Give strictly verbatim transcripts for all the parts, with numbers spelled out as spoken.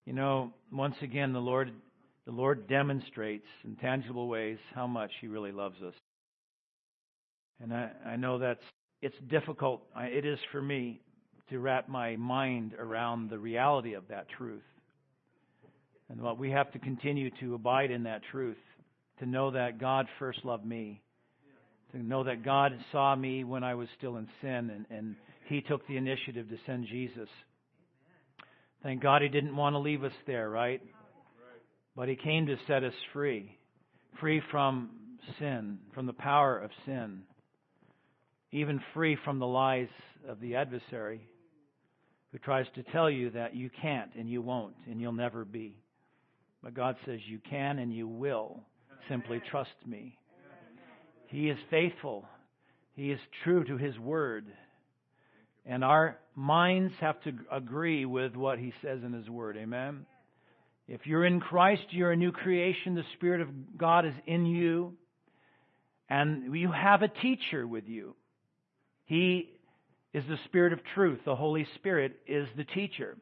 You know, once again, the Lord, the Lord demonstrates in tangible ways how much He really loves us. And I, I know that's, it's difficult, I, it is for me, to wrap my mind around the reality of that truth. And what we have to continue to abide in that truth, to know that God first loved me, to know that God saw me when I was still in sin, and, and He took the initiative to send Jesus. Thank God He didn't want to leave us there, right? But He came to set us free, free from sin, from the power of sin, even free from the lies of the adversary who tries to tell you that you can't and you won't and you'll never be. But God says you can and you will. Simply trust me. He is faithful. He is true to His word. And our minds have to agree with what He says in His word. Amen? If you're in Christ, you're a new creation. The Spirit of God is in you. And you have a teacher with you. He is the Spirit of truth. The Holy Spirit is the teacher.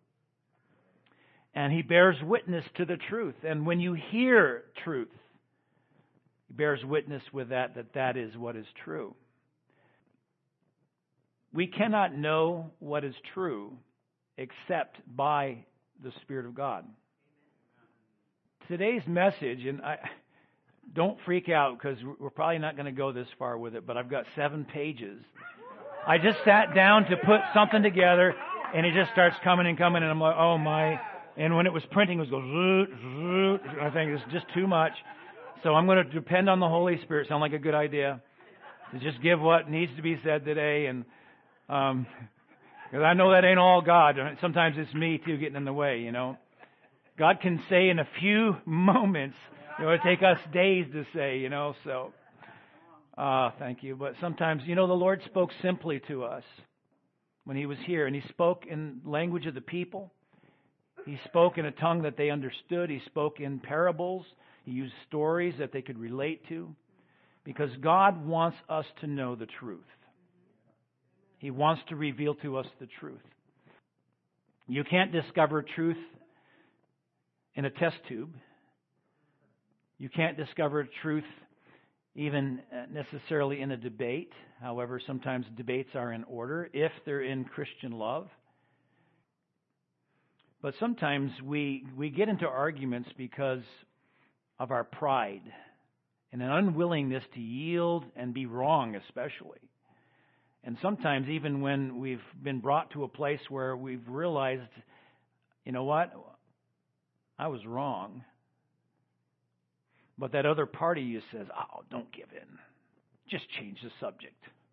And He bears witness to the truth. And when you hear truth, He bears witness with that, that that is what is true. We cannot know what is true except by the Spirit of God. Today's message, and I don't freak out because we're probably not going to go this far with it, but I've got seven pages. I just sat down to put something together, and it just starts coming and coming, and I'm like, oh my. And when it was printing, it was go zoot, zoot. I think it's just too much. So I'm going to depend on the Holy Spirit. Sound like a good idea? To just give what needs to be said today, and um, because I know that ain't all God. Sometimes it's me too getting in the way, you know. God can say in a few moments, you know, it take us days to say, you know, so, uh, thank you. But sometimes, you know, the Lord spoke simply to us when He was here, and He spoke in language of the people. He spoke in a tongue that they understood. He spoke in parables. He used stories that they could relate to, because God wants us to know the truth. He wants to reveal to us the truth. You can't discover truth in a test tube. You can't discover truth even necessarily in a debate. However, sometimes debates are in order if they're in Christian love. But sometimes we, we get into arguments because of our pride and an unwillingness to yield and be wrong, especially. And sometimes even when we've been brought to a place where we've realized, you know what, I was wrong. But that other party you says, oh, don't give in. Just change the subject.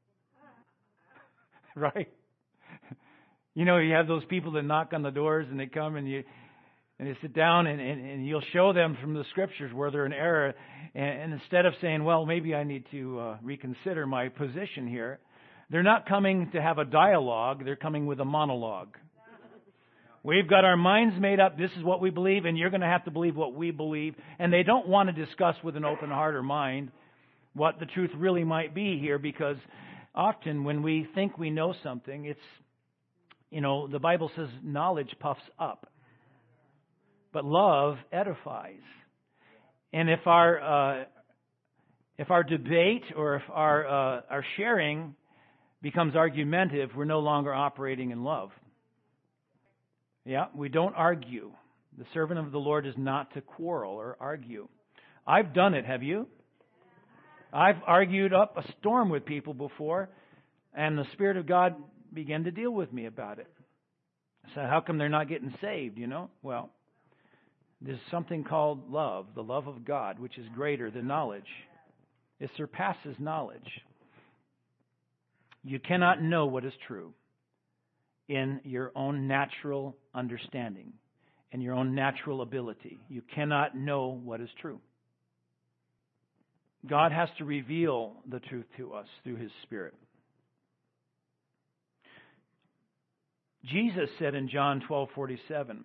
Right? You know, you have those people that knock on the doors and they come and you and they sit down and, and, and you'll show them from the Scriptures where they're in error. And, and instead of saying, well, maybe I need to uh, reconsider my position here, they're not coming to have a dialogue. They're coming with a monologue. We've got our minds made up. This is what we believe, and you're going to have to believe what we believe. And they don't want to discuss with an open heart or mind what the truth really might be here, because often when we think we know something, it's, you know, the Bible says knowledge puffs up, but love edifies. And if our uh, if our debate or if our uh, our sharing becomes argumentative, we're no longer operating in love. Yeah, we don't argue. The servant of the Lord is not to quarrel or argue. I've done it, have you? I've argued up a storm with people before, and the Spirit of God began to deal with me about it. So how come they're not getting saved, you know? Well, there's something called love, the love of God, which is greater than knowledge. It surpasses knowledge. You cannot know what is true in your own natural understanding, in your own natural ability. You cannot know what is true. God has to reveal the truth to us through His Spirit. Jesus said in John twelve forty-seven,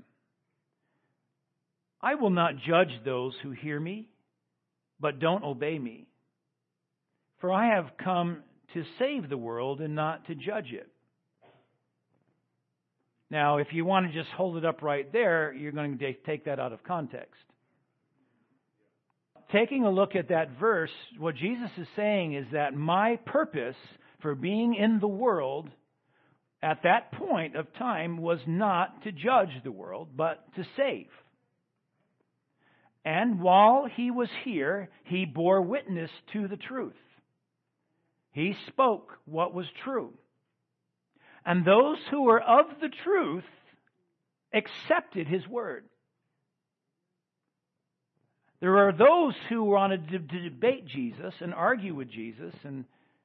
I will not judge those who hear me, but don't obey me. For I have come to save the world and not to judge it. Now, if you want to just hold it up right there, you're going to take that out of context. Taking a look at that verse, what Jesus is saying is that my purpose for being in the world at that point of time was not to judge the world, but to save. And while he was here, he bore witness to the truth. He spoke what was true. And those who were of the truth accepted his word. There are those who wanted to debate Jesus and argue with Jesus, and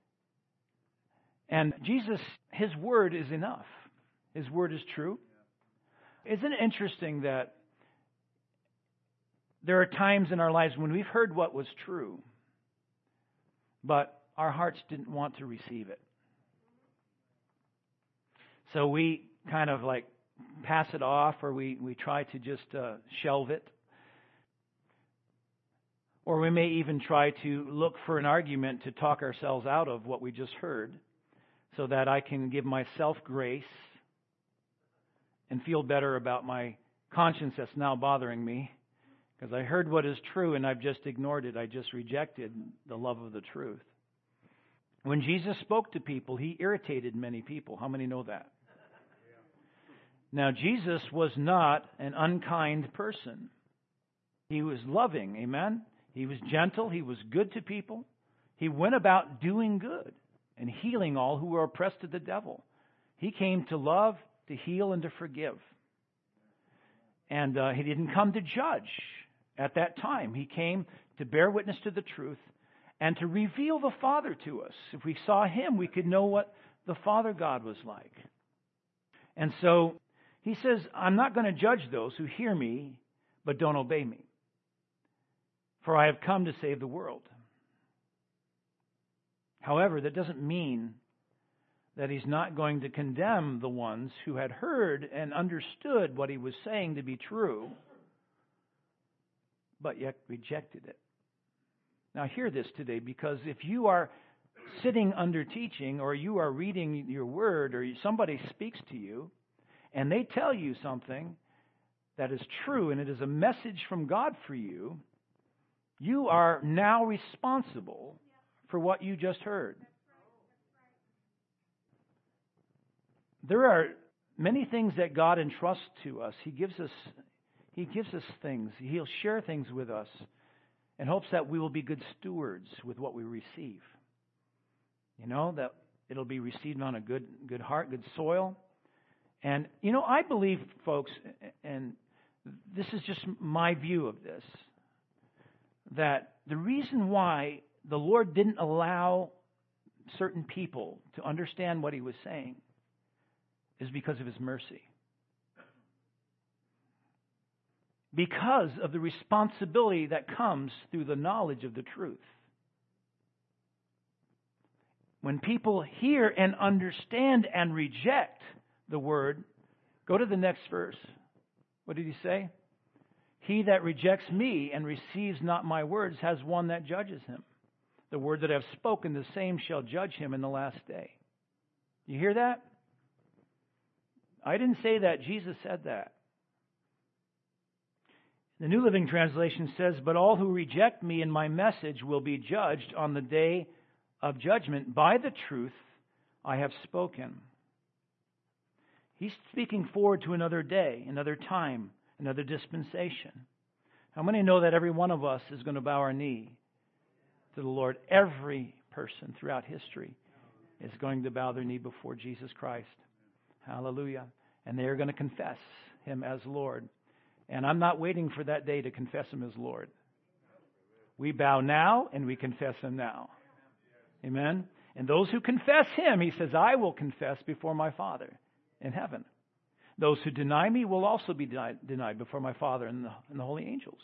and Jesus, his word is enough. His word is true. Isn't it interesting that there are times in our lives when we've heard what was true, but our hearts didn't want to receive it. So we kind of like pass it off, or we, we try to just uh, shelve it. Or we may even try to look for an argument to talk ourselves out of what we just heard, so that I can give myself grace and feel better about my conscience that's now bothering me, because I heard what is true and I've just ignored it. I just rejected the love of the truth. When Jesus spoke to people, he irritated many people. How many know that? Now, Jesus was not an unkind person. He was loving, amen? He was gentle. He was good to people. He went about doing good and healing all who were oppressed of the devil. He came to love, to heal, and to forgive. And uh, he didn't come to judge at that time. He came to bear witness to the truth and to reveal the Father to us. If we saw him, we could know what the Father God was like. And so he says, I'm not going to judge those who hear me but don't obey me, for I have come to save the world. However, that doesn't mean that he's not going to condemn the ones who had heard and understood what he was saying to be true, but yet rejected it. Now hear this today, because if you are sitting under teaching, or you are reading your word, or somebody speaks to you, and they tell you something that is true, and it is a message from God for you, you are now responsible for what you just heard. There are many things that God entrusts to us. He gives us, He gives us things. He'll share things with us in hopes that we will be good stewards with what we receive. You know, that it'll be received on a good, good heart, good soil. And, you know, I believe, folks, and this is just my view of this, that the reason why the Lord didn't allow certain people to understand what he was saying is because of his mercy. Because of the responsibility that comes through the knowledge of the truth. When people hear and understand and reject the word, go to the next verse. What did he say? He that rejects me and receives not my words has one that judges him. The word that I have spoken, the same shall judge him in the last day. You hear that? I didn't say that. Jesus said that. The New Living Translation says, but all who reject me and my message will be judged on the day of judgment by the truth I have spoken. He's speaking forward to another day, another time, another dispensation. How many know that every one of us is going to bow our knee to the Lord? Every person throughout history is going to bow their knee before Jesus Christ. Hallelujah. And they are going to confess him as Lord. And I'm not waiting for that day to confess him as Lord. We bow now and we confess him now. Amen. And those who confess him, he says, I will confess before my Father in heaven. Those who deny me will also be denied, denied before my Father and the, and the holy angels.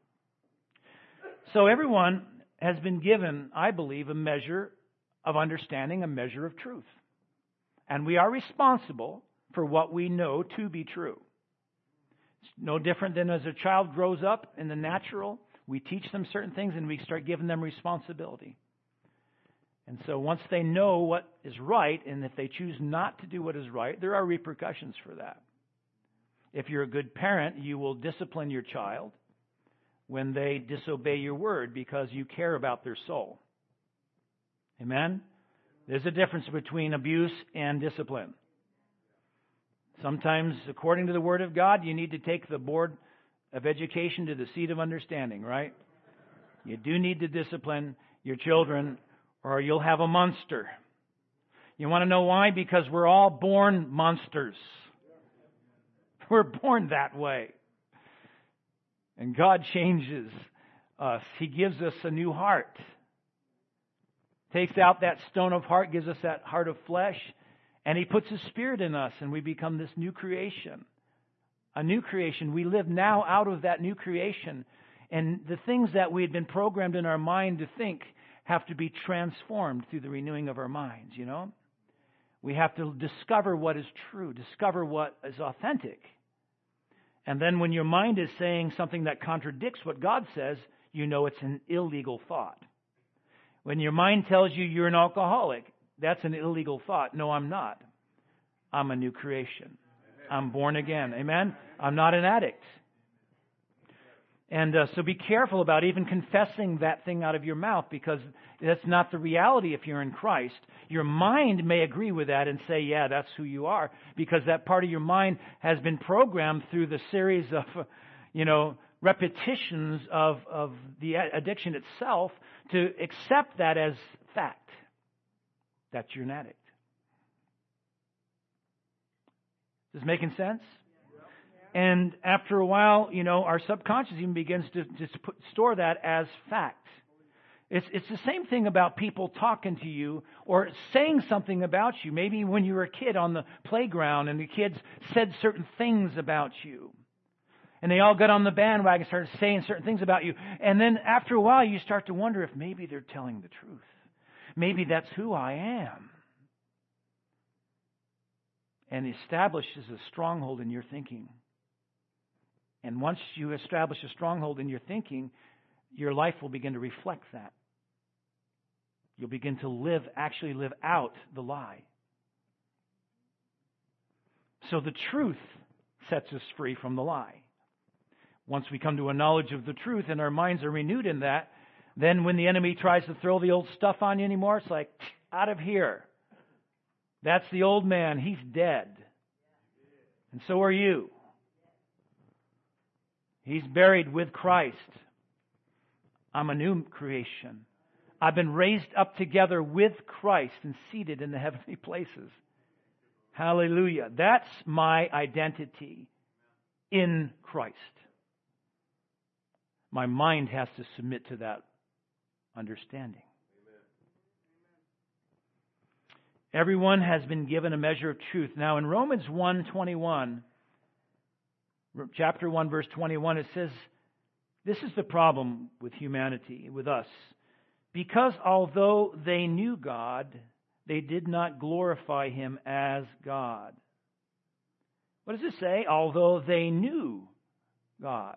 So everyone has been given, I believe, a measure of understanding, a measure of truth. And we are responsible for what we know to be true. It's no different than as a child grows up in the natural, we teach them certain things and we start giving them responsibility. And so once they know what is right, and if they choose not to do what is right, there are repercussions for that. If you're a good parent, you will discipline your child when they disobey your word because you care about their soul. Amen? There's a difference between abuse and discipline. Sometimes, according to the Word of God, you need to take the board of education to the seat of understanding, right? You do need to discipline your children or you'll have a monster. You want to know why? Because we're all born monsters. We're born that way. And God changes us. He gives us a new heart. Takes out that stone of heart, gives us that heart of flesh, and He puts His Spirit in us, and we become this new creation. A new creation. We live now out of that new creation. And the things that we had been programmed in our mind to think have to be transformed through the renewing of our minds, you know? We have to discover what is true, discover what is authentic. And then when your mind is saying something that contradicts what God says, you know it's an illegal thought. When your mind tells you you're an alcoholic, that's an illegal thought. No, I'm not. I'm a new creation. I'm born again. Amen? I'm not an addict. And uh, so be careful about even confessing that thing out of your mouth, because that's not the reality if you're in Christ. Your mind may agree with that and say, yeah, that's who you are, because that part of your mind has been programmed through the series of, uh, you know, repetitions of, of the addiction itself to accept that as fact, that you're an addict. Is this making sense? And after a while, you know, our subconscious even begins to just put, store that as fact. It's it's the same thing about people talking to you or saying something about you. Maybe when you were a kid on the playground and the kids said certain things about you. And they all got on the bandwagon, started saying certain things about you. And then after a while, you start to wonder if maybe they're telling the truth. Maybe that's who I am. And it establishes a stronghold in your thinking. And once you establish a stronghold in your thinking, your life will begin to reflect that. You'll begin to live, actually live out the lie. So the truth sets us free from the lie. Once we come to a knowledge of the truth and our minds are renewed in that, then when the enemy tries to throw the old stuff on you anymore, it's like, out of here. That's the old man. He's dead. And so are you. He's buried with Christ. I'm a new creation. I've been raised up together with Christ and seated in the heavenly places. Hallelujah. That's my identity in Christ. My mind has to submit to that understanding. Everyone has been given a measure of truth. Now in Romans one twenty-one, chapter one, verse twenty-one, it says, this is the problem with humanity, with us. Because although they knew God, they did not glorify Him as God. What does it say? Although they knew God.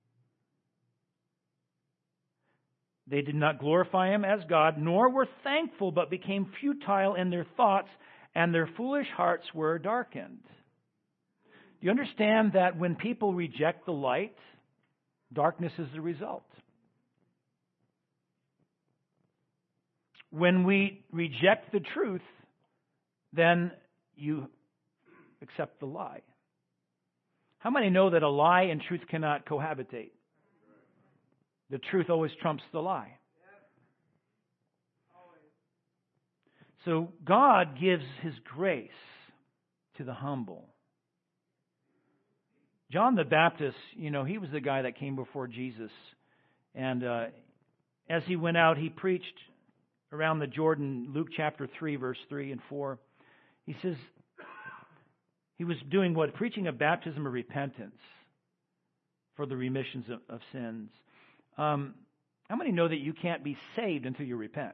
They did not glorify Him as God, nor were thankful, but became futile in their thoughts, and their foolish hearts were darkened. Do you understand that when people reject the light, darkness is the result? When we reject the truth, then you accept the lie. How many know that a lie and truth cannot cohabitate? The truth always trumps the lie. So God gives His grace to the humble. John the Baptist, you know, he was the guy that came before Jesus. And uh, as he went out, he preached around the Jordan, Luke chapter three, verse three and four. He says, he was doing what? Preaching a baptism of repentance for the remissions of, of sins. Um, how many know that you can't be saved until you repent?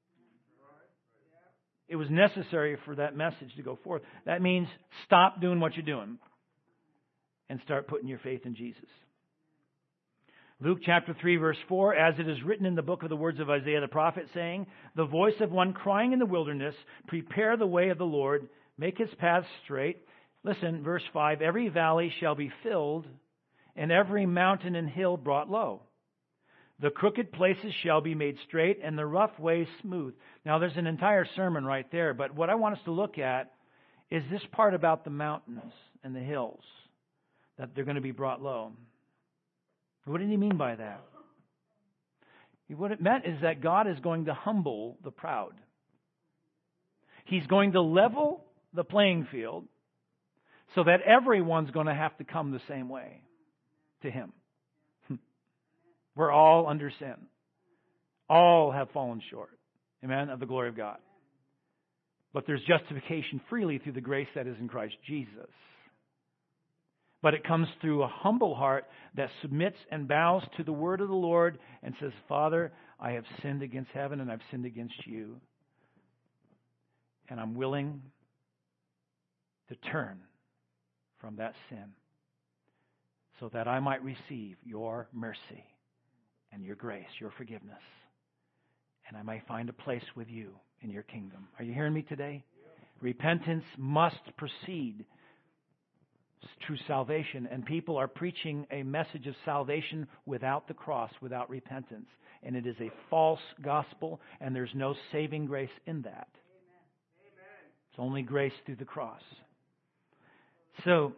It was necessary for that message to go forth. That means stop doing what you're doing and start putting your faith in Jesus. Luke chapter three, verse four, as it is written in the book of the words of Isaiah the prophet, saying, the voice of one crying in the wilderness, prepare the way of the Lord, make His paths straight. Listen, verse five, every valley shall be filled, and every mountain and hill brought low. The crooked places shall be made straight, and the rough ways smooth. Now, there's an entire sermon right there, but what I want us to look at is this part about the mountains and the hills, that they're going to be brought low. What did he mean by that? What it meant is that God is going to humble the proud. He's going to level the playing field so that everyone's going to have to come the same way to Him. We're all under sin. All have fallen short, amen, of the glory of God. But there's justification freely through the grace that is in Christ Jesus. But it comes through a humble heart that submits and bows to the word of the Lord and says, Father, I have sinned against heaven and I've sinned against you. And I'm willing to turn from that sin so that I might receive your mercy and your grace, your forgiveness. And I may find a place with you in your kingdom. Are you hearing me today? Repentance must precede true salvation, and people are preaching a message of salvation without the cross, without repentance. And it is a false gospel, and there's no saving grace in that. Amen. It's only grace through the cross. So,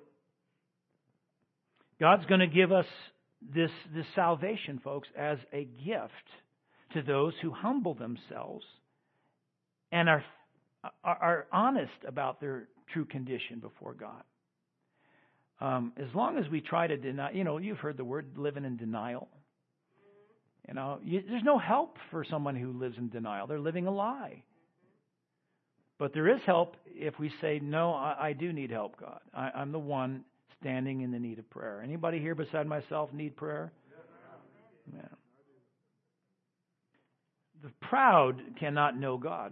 God's going to give us this, this salvation, folks, as a gift to those who humble themselves and are, are, are honest about their true condition before God. Um, as long as we try to deny, you know, you've heard the word living in denial. You know, you, there's no help for someone who lives in denial. They're living a lie. But there is help if we say, no, I, I do need help, God. I, I'm the one standing in the need of prayer. Anybody here beside myself need prayer? Yeah. The proud cannot know God.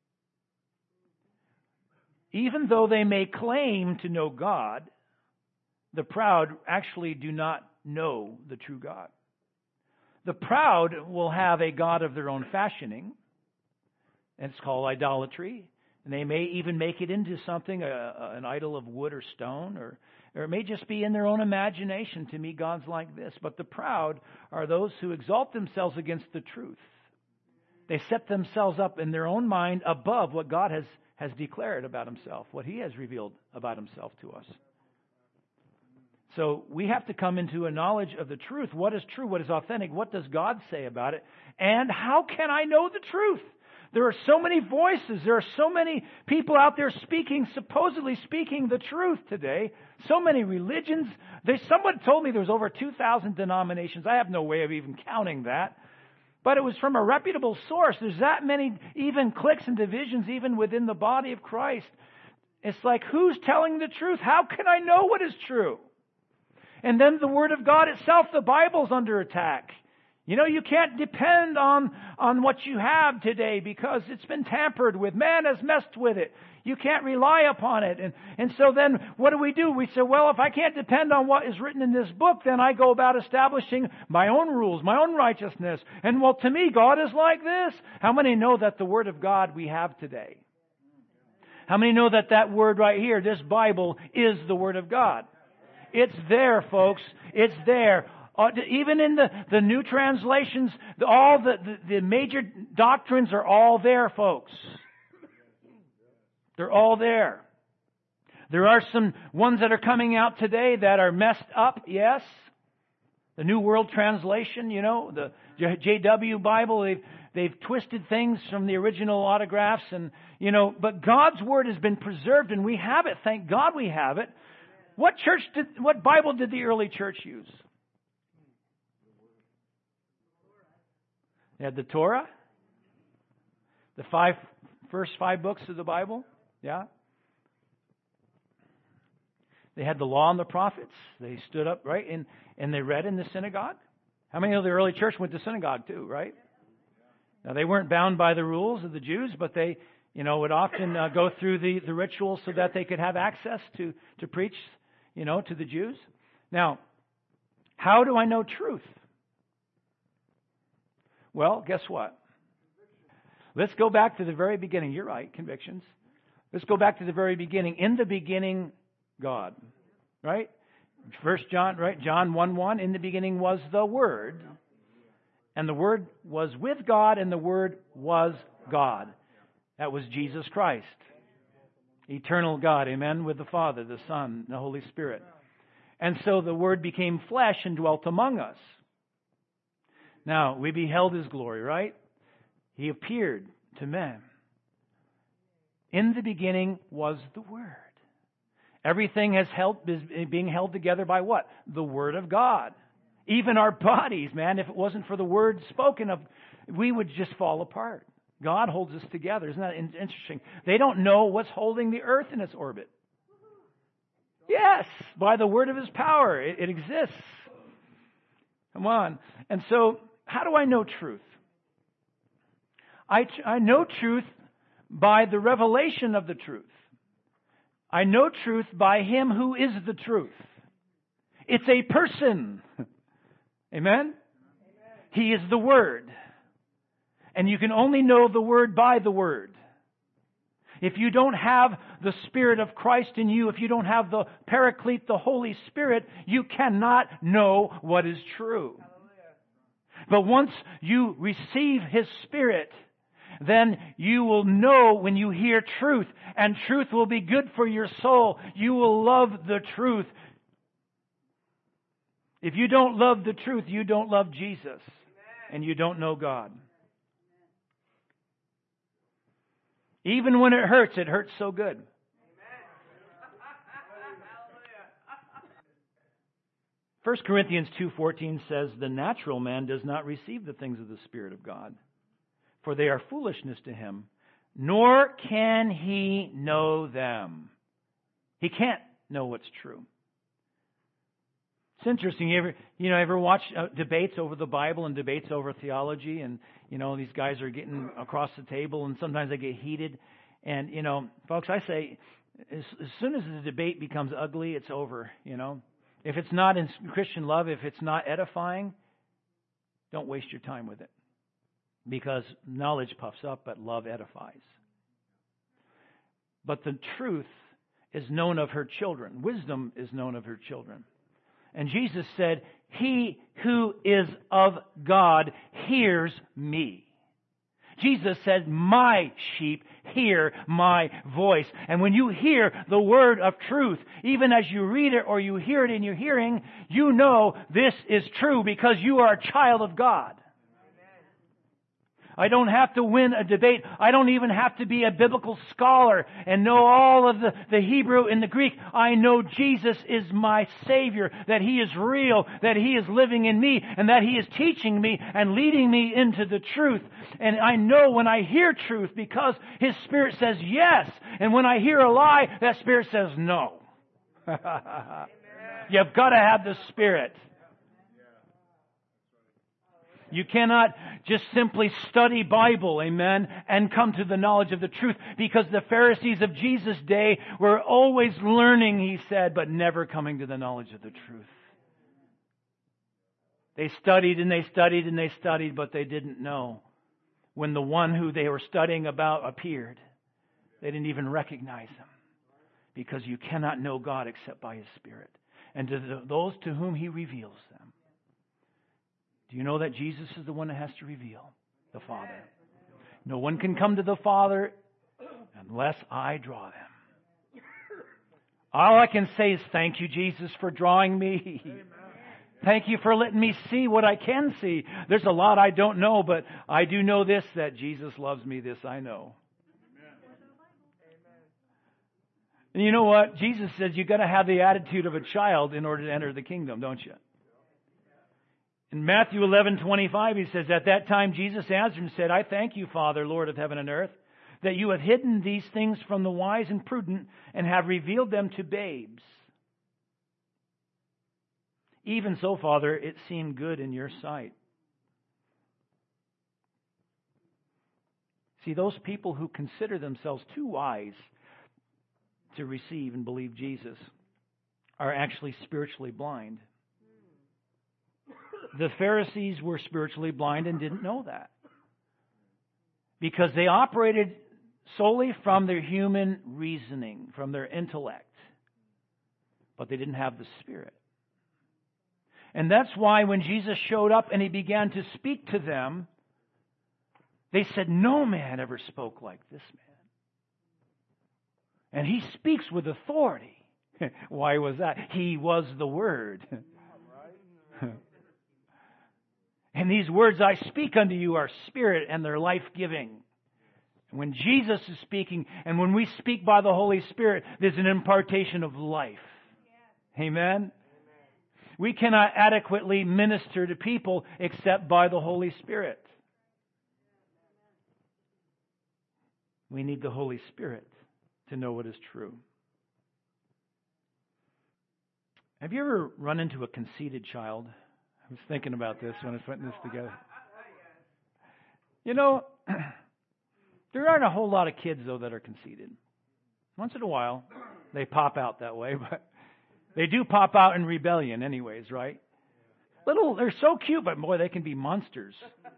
Even though they may claim to know God, the proud actually do not know the true God. The proud will have a god of their own fashioning, and it's called idolatry. And they may even make it into something, a, a, an idol of wood or stone, or, or it may just be in their own imagination to me, God's like this. But the proud are those who exalt themselves against the truth. They set themselves up in their own mind above what God has, has declared about Himself, what He has revealed about Himself to us. So we have to come into a knowledge of the truth. What is true? What is authentic? What does God say about it? And how can I know the truth? There are so many voices. There are so many people out there speaking, supposedly speaking the truth today. So many religions. There's, someone told me there was over two thousand denominations. I have no way of even counting that. But it was from a reputable source. There's that many even cliques and divisions even within the body of Christ. It's like, who's telling the truth? How can I know what is true? And then the Word of God itself, the Bible's under attack. You know, you can't depend on, on what you have today because it's been tampered with. Man has messed with it. You can't rely upon it. And, and so then what do we do? We say, well, if I can't depend on what is written in this book, then I go about establishing my own rules, my own righteousness. And well, to me, God is like this. How many know that the Word of God we have today? How many know that that word right here, this Bible, is the Word of God? It's there, folks. It's there. Uh, even in the, the new translations, the, all the, the, the major doctrines are all there, folks. They're all there. There are some ones that are coming out today that are messed up, yes. The New World Translation, you know, the J W Bible, they've, they've twisted things from the original autographs, and, you know, but God's Word has been preserved, and we have it. Thank God we have it. What church did, what Bible did the early church use? They had the Torah, the five first five books of the Bible, yeah. They had the law and the prophets. They stood up, right, and, and they read in the synagogue. How many of the early church went to synagogue too, right? Now, they weren't bound by the rules of the Jews, but they, you know, would often uh, go through the, the rituals so that they could have access to, to preach, you know, to the Jews. Now, how do I know truth? Well, guess what? Let's go back to the very beginning. You're right, convictions. Let's go back to the very beginning. In the beginning, God. Right? First John, right? John one one, in the beginning was the Word. And the Word was with God, and the Word was God. That was Jesus Christ. Eternal God, amen, with the Father, the Son, the Holy Spirit. And so the Word became flesh and dwelt among us. Now, we beheld His glory, right? He appeared to men. In the beginning was the Word. Everything has held, is being held together by what? The Word of God. Even our bodies, man, if it wasn't for the Word spoken of, we would just fall apart. God holds us together. Isn't that interesting? They don't know what's holding the earth in its orbit. Yes, by the word of His power. It, it exists. Come on. And so, how do I know truth? I, I know truth by the revelation of the truth. I know truth by Him who is the truth. It's a person. Amen? Amen? He is the Word. And you can only know the Word by the Word. If you don't have the Spirit of Christ in you, if you don't have the Paraclete, the Holy Spirit, you cannot know what is true. But once you receive His Spirit, then you will know when you hear truth, and truth will be good for your soul. You will love the truth. If you don't love the truth, you don't love Jesus, and you don't know God. Even when it hurts, it hurts so good. First Corinthians two fourteen says, the natural man does not receive the things of the Spirit of God, for they are foolishness to him, nor can he know them. He can't know what's true. It's interesting. You ever, you know, ever watch uh, debates over the Bible and debates over theology, and you know these guys are getting across the table, and sometimes they get heated. And you know, folks, I say, as, as soon as the debate becomes ugly, it's over. You know, if it's not in Christian love, if it's not edifying, don't waste your time with it, because knowledge puffs up, but love edifies. But the truth is known of her children. Wisdom is known of her children. And Jesus said, he who is of God hears me. Jesus said, my sheep hear my voice. And when you hear the word of truth, even as you read it or you hear it in your hearing, you know this is true because you are a child of God. I don't have to win a debate. I don't even have to be a biblical scholar and know all of the, the Hebrew and the Greek. I know Jesus is my Savior, that He is real, that He is living in me, and that He is teaching me and leading me into the truth. And I know when I hear truth because His Spirit says yes. And when I hear a lie, that Spirit says no. You've got to have the Spirit. You cannot just simply study Bible, amen, and come to the knowledge of the truth, because the Pharisees of Jesus' day were always learning, he said, but never coming to the knowledge of the truth. They studied and they studied and they studied, but they didn't know when the one who they were studying about appeared. They didn't even recognize Him, because you cannot know God except by His Spirit, and to the, those to whom He reveals them. Do you know that Jesus is the one that has to reveal the Father? No one can come to the Father unless I draw them. All I can say is thank you, Jesus, for drawing me. Thank you for letting me see what I can see. There's a lot I don't know, but I do know this, that Jesus loves me. This I know. And you know what? Jesus says you've got to have the attitude of a child in order to enter the kingdom, don't you? In Matthew eleven twenty-five, He says, at that time Jesus answered and said, I thank you, Father, Lord of heaven and earth, that you have hidden these things from the wise and prudent and have revealed them to babes. Even so, Father, it seemed good in your sight. See, those people who consider themselves too wise to receive and believe Jesus are actually spiritually blind. The Pharisees were spiritually blind and didn't know that, because they operated solely from their human reasoning, from their intellect. but they didn't have the Spirit. And that's why when Jesus showed up and He began to speak to them, they said, no man ever spoke like this man. And He speaks with authority. Why was that? He was the Word. And these words I speak unto you are spirit and they're life-giving. When Jesus is speaking and when we speak by the Holy Spirit, there's an impartation of life. Amen? We cannot adequately minister to people except by the Holy Spirit. We need the Holy Spirit to know what is true. Have you ever run into a conceited child? I was thinking about this when I was putting this together. You know, there aren't a whole lot of kids, though, that are conceited. Once in a while, they pop out that way, but they do pop out in rebellion anyways, right? Little, they're so cute, but boy, they can be monsters.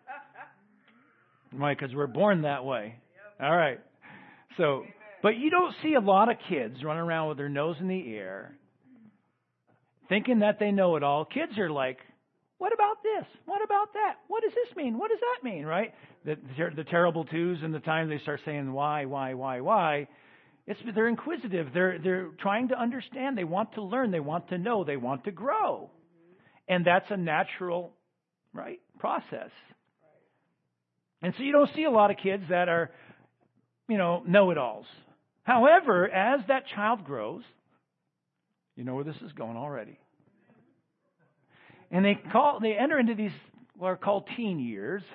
Why? Because we're born that way. All right. So, but you don't see a lot of kids running around with their nose in the air, thinking that they know it all. Kids are like, what about this? What about that? What does this mean? What does that mean, right? The, the terrible twos and the time they start saying why, why, why, why. It's, they're inquisitive. They're, they're trying to understand. They want to learn. They want to know. They want to grow. And that's a natural, right, process. And so you don't see a lot of kids that are, you know, know-it-alls. However, as that child grows, you know where this is going already. And they call they enter into these what are called teen years.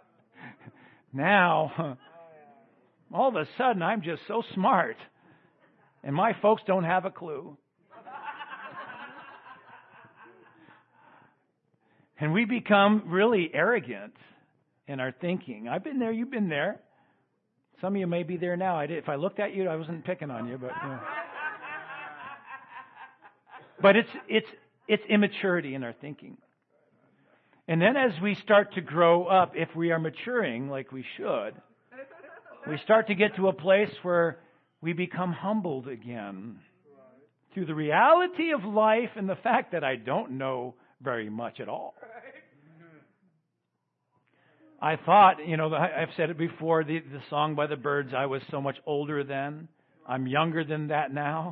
Now, all of a sudden, I'm just so smart, and my folks don't have a clue. And we become really arrogant in our thinking. I've been there. You've been there. Some of you may be there now. I did. If I looked at you, I wasn't picking on you, but. You know. But it's it's it's immaturity in our thinking. And then as we start to grow up, if we are maturing like we should, we start to get to a place where we become humbled again through the reality of life and the fact that I don't know very much at all. I thought, you know, I've said it before, the, the song by the Byrds, I was so much older then. I'm younger than that now.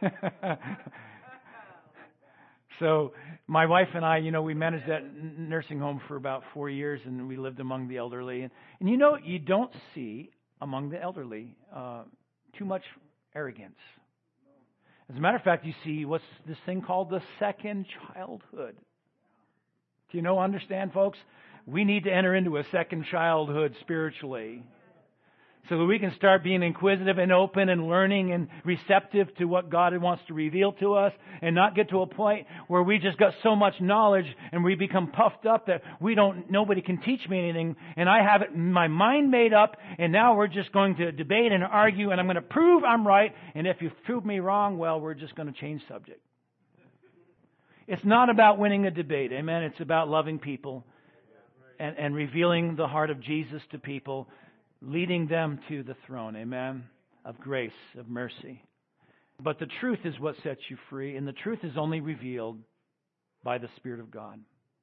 So my wife and I, you know, we managed that nursing home for about four years, and we lived among the elderly. And, and you know, you don't see among the elderly uh, too much arrogance. As a matter of fact, you see what's this thing called the second childhood. Do you know, understand, folks? We need to enter into a second childhood spiritually, so that we can start being inquisitive and open and learning and receptive to what God wants to reveal to us, and not get to a point where we just got so much knowledge and we become puffed up that we don't, nobody can teach me anything, and I have it in my mind made up, and now we're just going to debate and argue, and I'm going to prove I'm right, and if you prove me wrong, well, we're just going to change subject. It's not about winning a debate, amen? It's about loving people and, and revealing the heart of Jesus to people, leading them to the throne, amen, of grace, of mercy. But the truth is what sets you free, and the truth is only revealed by the Spirit of God.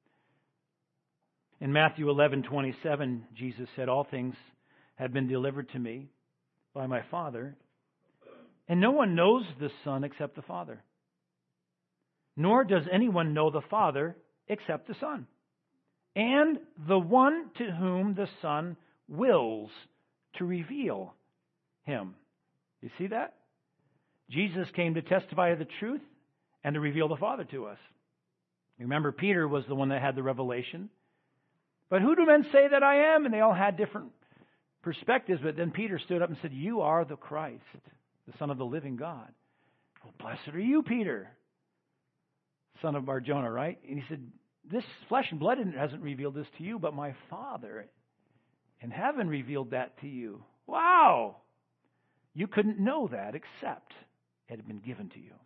In Matthew eleven twenty-seven, Jesus said, all things have been delivered to me by my Father, and no one knows the Son except the Father. Nor does anyone know the Father except the Son, and the one to whom the Son wills to reveal Him. You see that? Jesus came to testify of the truth and to reveal the Father to us. Remember, Peter was the one that had the revelation. But who do men say that I am? And they all had different perspectives. But then Peter stood up and said, you are the Christ, the Son of the living God. Well, blessed are you, Peter, son of Bar-Jonah, right? And he said, this flesh and blood hasn't revealed this to you, but my Father in heaven revealed that to you. Wow! You couldn't know that except it had been given to you.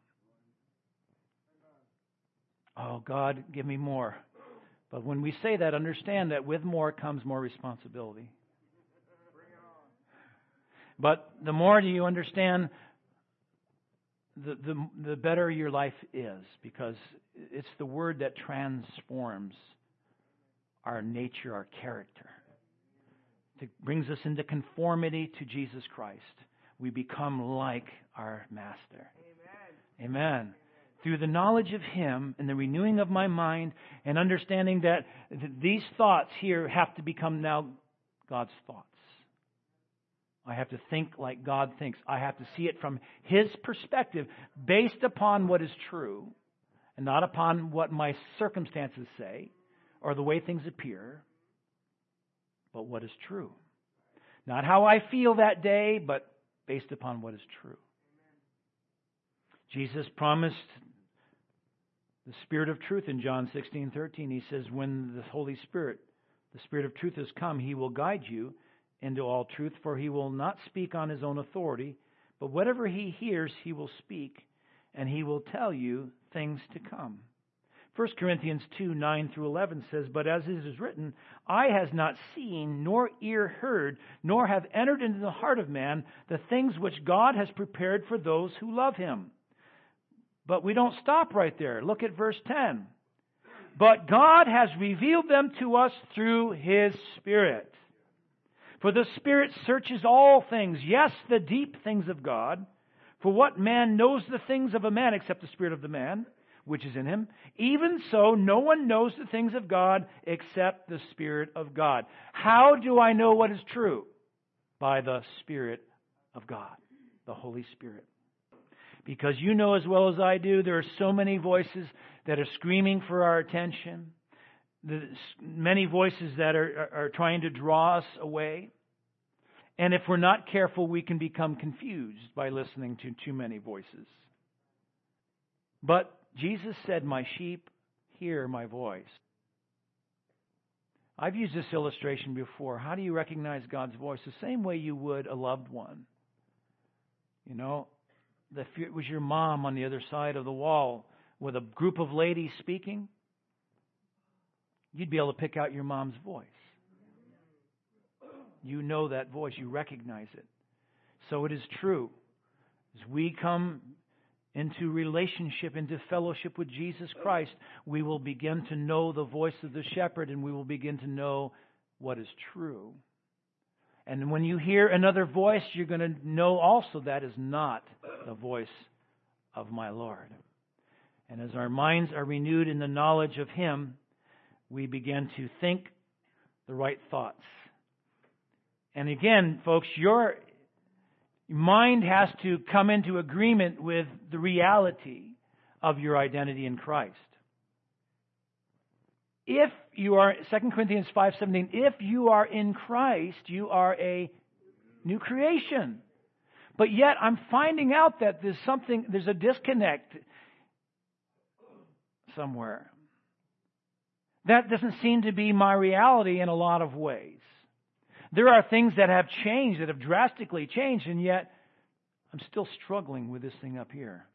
Oh, God, give me more. But when we say that, understand that with more comes more responsibility. But the more do you understand the, the, the better your life is, because it's the Word that transforms our nature, our character. It brings us into conformity to Jesus Christ. We become like our Master. Amen. Amen. Through the knowledge of Him and the renewing of my mind and understanding that th- these thoughts here have to become now God's thoughts. I have to think like God thinks. I have to see it from His perspective, based upon what is true and not upon what my circumstances say or the way things appear, but what is true. Not how I feel that day, but based upon what is true. Jesus promised the Spirit of truth in John sixteen thirteen. He says, when the Holy Spirit, the Spirit of truth has come, He will guide you into all truth, for He will not speak on His own authority, but whatever He hears, He will speak, and He will tell you things to come. First Corinthians two, nine through eleven says, but as it is written, eye has not seen, nor ear heard, nor have entered into the heart of man the things which God has prepared for those who love Him. But we don't stop right there. Look at verse ten. But God has revealed them to us through His Spirit. For the Spirit searches all things, yes, the deep things of God. For what man knows the things of a man except the spirit of the man, which is in him? Even so, no one knows the things of God except the Spirit of God. How do I know what is true? By the Spirit of God, the Holy Spirit. Because you know as well as I do, there are so many voices that are screaming for our attention. The many voices that are, are, are trying to draw us away. And if we're not careful, we can become confused by listening to too many voices. But Jesus said, my sheep hear my voice. I've used this illustration before. How do you recognize God's voice? The same way you would a loved one. You know, if it was your mom on the other side of the wall with a group of ladies speaking, you'd be able to pick out your mom's voice. You know that voice. You recognize it. So it is true. As we come into relationship, into fellowship with Jesus Christ, we will begin to know the voice of the shepherd, and we will begin to know what is true. And when you hear another voice, you're going to know also that is not the voice of my Lord. And as our minds are renewed in the knowledge of Him, we begin to think the right thoughts. And again, folks, your mind has to come into agreement with the reality of your identity in Christ. If you are, Second Corinthians five seventeen, if you are in Christ, you are a new creation. But yet I'm finding out that there's something, there's a disconnect somewhere. That doesn't seem to be my reality in a lot of ways. There are things that have changed, that have drastically changed, and yet I'm still struggling with this thing up here.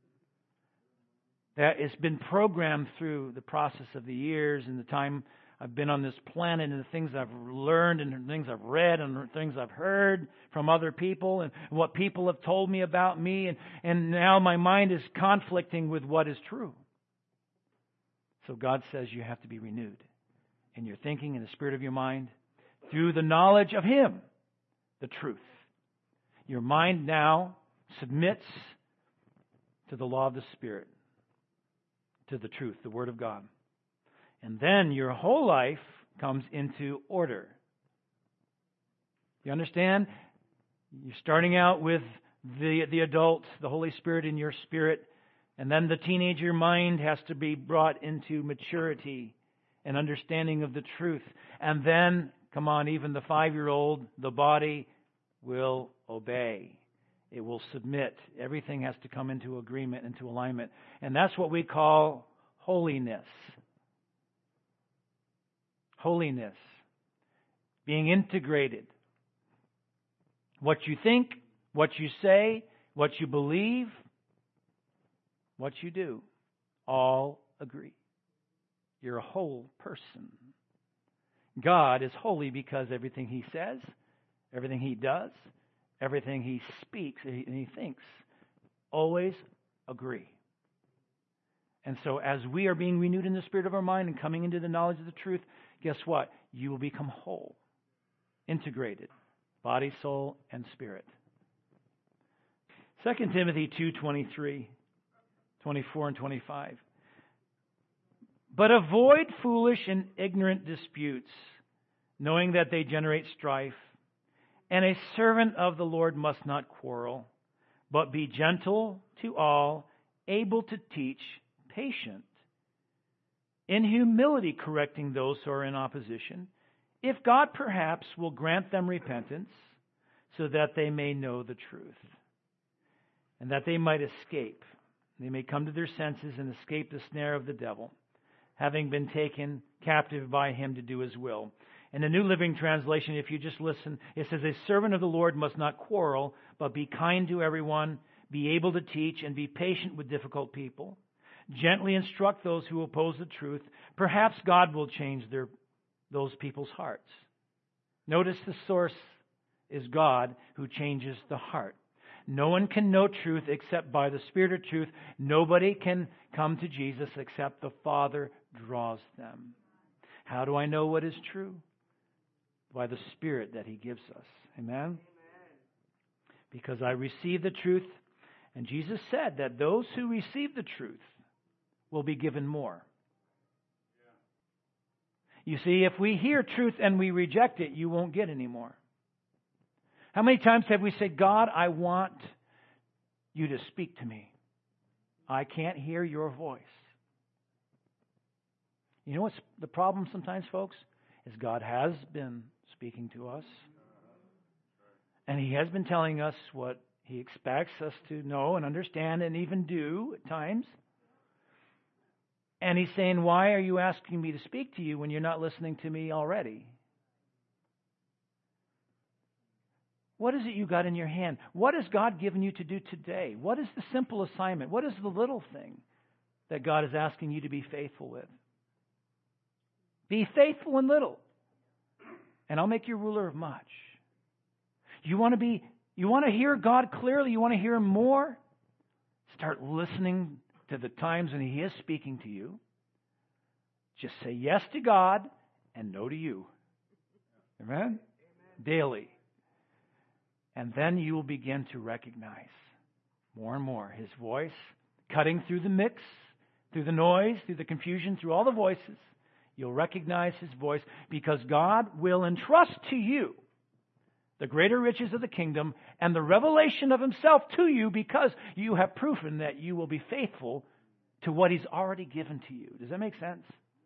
That it's been programmed through the process of the years and the time I've been on this planet, and the things I've learned and the things I've read and the things I've heard from other people and what people have told me about me. And, and now my mind is conflicting with what is true. So God says you have to be renewed in your thinking and the spirit of your mind through the knowledge of Him, the truth. Your mind now submits to the law of the Spirit, to the truth, the Word of God. And then your whole life comes into order. You understand? You're starting out with the, the adult, the Holy Spirit in your spirit, and then the teenager mind has to be brought into maturity and understanding of the truth. And then, come on, even the five-year-old, the body will obey. It will submit. Everything has to come into agreement, into alignment. And that's what we call holiness. Holiness. Being integrated. What you think, what you say, what you believe, what you do, all agree. You're a whole person. God is holy because everything He says, everything He does, everything He speaks and He thinks always agree. And so as we are being renewed in the spirit of our mind and coming into the knowledge of the truth, guess what? You will become whole, integrated, body, soul, and spirit. Second Timothy two twenty-three, twenty-four, and twenty-five. But avoid foolish and ignorant disputes, knowing that they generate strife. And a servant of the Lord must not quarrel, but be gentle to all, able to teach, patient, in humility correcting those who are in opposition, if God perhaps will grant them repentance, so that they may know the truth, and that they might escape. They may come to their senses and escape the snare of the devil, having been taken captive by him to do his will. In the New Living Translation, if you just listen, it says, a servant of the Lord must not quarrel, but be kind to everyone, be able to teach, and be patient with difficult people. Gently instruct those who oppose the truth. Perhaps God will change their those people's hearts. Notice the source is God who changes the heart. No one can know truth except by the Spirit of truth. Nobody can come to Jesus except the Father draws them. How do I know what is true? By the Spirit that He gives us. Amen? Amen. Because I receive the truth, and Jesus said that those who receive the truth will be given more. You see, if we hear truth and we reject it, you won't get any more. How many times have we said, God, I want you to speak to me. I can't hear your voice. You know what's the problem sometimes, folks? Is God has been speaking to us. And He has been telling us what He expects us to know and understand and even do at times. And He's saying, why are you asking me to speak to you when you're not listening to me already? What is it you got in your hand? What has God given you to do today? What is the simple assignment? What is the little thing that God is asking you to be faithful with? Be faithful in little, and I'll make you ruler of much. You want to be, you want to hear God clearly? You want to hear Him more? Start listening to the times when He is speaking to you. Just say yes to God and no to you. Amen? Amen. Daily. And then you will begin to recognize more and more His voice cutting through the mix, through the noise, through the confusion, through all the voices. You'll recognize His voice because God will entrust to you the greater riches of the kingdom and the revelation of Himself to you because you have proven that you will be faithful to what He's already given to you. Does that make sense?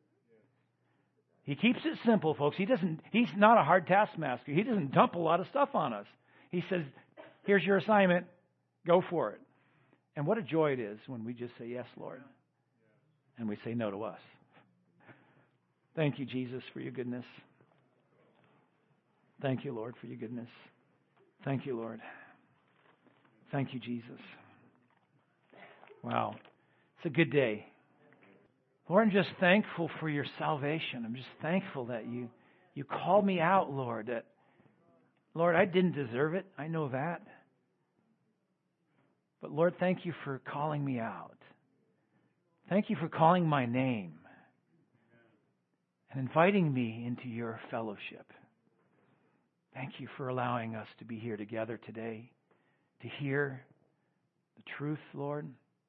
He keeps it simple, folks. He doesn't, He's not a hard taskmaster. He doesn't dump a lot of stuff on us. He says, here's your assignment. Go for it. And what a joy it is when we just say, yes, Lord. And we say no to us. Thank you, Jesus, for your goodness. Thank you, Lord, for your goodness. Thank you, Lord. Thank you, Jesus. Wow. It's a good day. Lord, I'm just thankful for your salvation. I'm just thankful that you, you called me out, Lord. That, Lord, I didn't deserve it. I know that. But Lord, thank you for calling me out. Thank you for calling my name and inviting me into your fellowship. Thank you for allowing us to be here together today to hear the truth, Lord.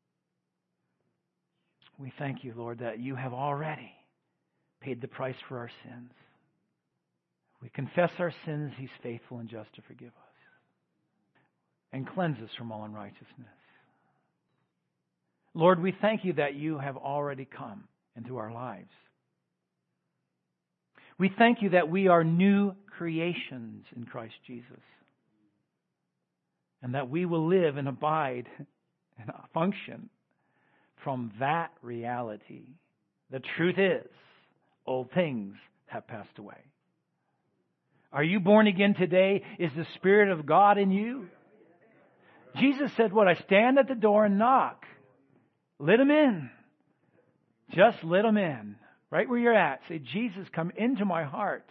We thank you, Lord, that you have already paid the price for our sins. We confess our sins. He's faithful and just to forgive us and cleanse us from all unrighteousness. Lord, we thank you that you have already come into our lives. We thank you that we are new creations in Christ Jesus. And that we will live and abide and function from that reality. The truth is, old things have passed away. Are you born again today? Is the Spirit of God in you? Jesus said, what? I stand at the door and knock. Let Him in. Just let Him in. Right where you're at. Say, Jesus, come into my heart.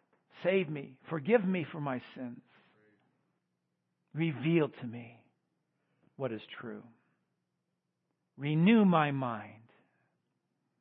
Save me. Forgive me for my sins. Reveal to me what is true. Renew my mind.